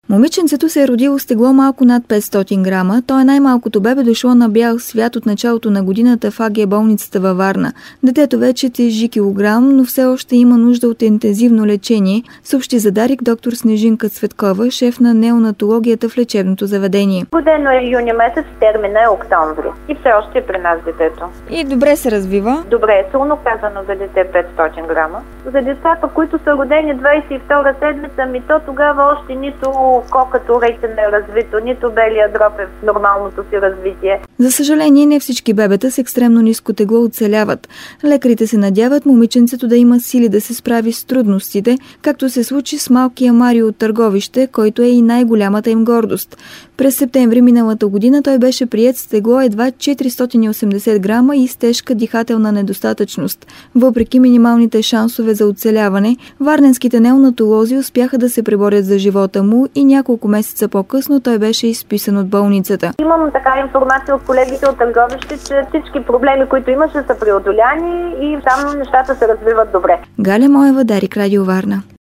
Момиченцето се е родило с тегло малко над 500 грама. То е най-малкото бебе, дошло на бял свят от началото на годината в АГ болницата във Варна. Детето вече тежи килограм, но все още има нужда от интензивно лечение, съобщи за Дарик доктор Снежинка Цветкова, шеф на неонатологията в лечебното заведение. Годено е юни месец, термина е октомври. И все още е при нас детето. И добре се развива? Добре е, силно казано за дете 500 грама. За децата, които са родени 22-та седмица, то тогава още нито кокато рейте не е развито, нито белия дроб е в нормалното си развитие. За съжаление, не всички бебета с екстремно ниско тегло оцеляват. Лекарите се надяват момиченцето да има сили да се справи с трудностите, както се случи с малкия Марио от Търговище, който е и най-голямата им гордост. През септември миналата година той беше приет с тегло едва 480 грама и с тежка дихателна недостатъчност. Въпреки минималните шансове за оцеляване, варненските неонатолози успяха да се преборят за живота му и няколко месеца по-късно той беше изписан от болницата. Имам така информация от колегите от Търговище, че всички проблеми, които имаше, са преодоляни и там нещата се развиват добре. Галя Моева, Дарик, Радио Варна.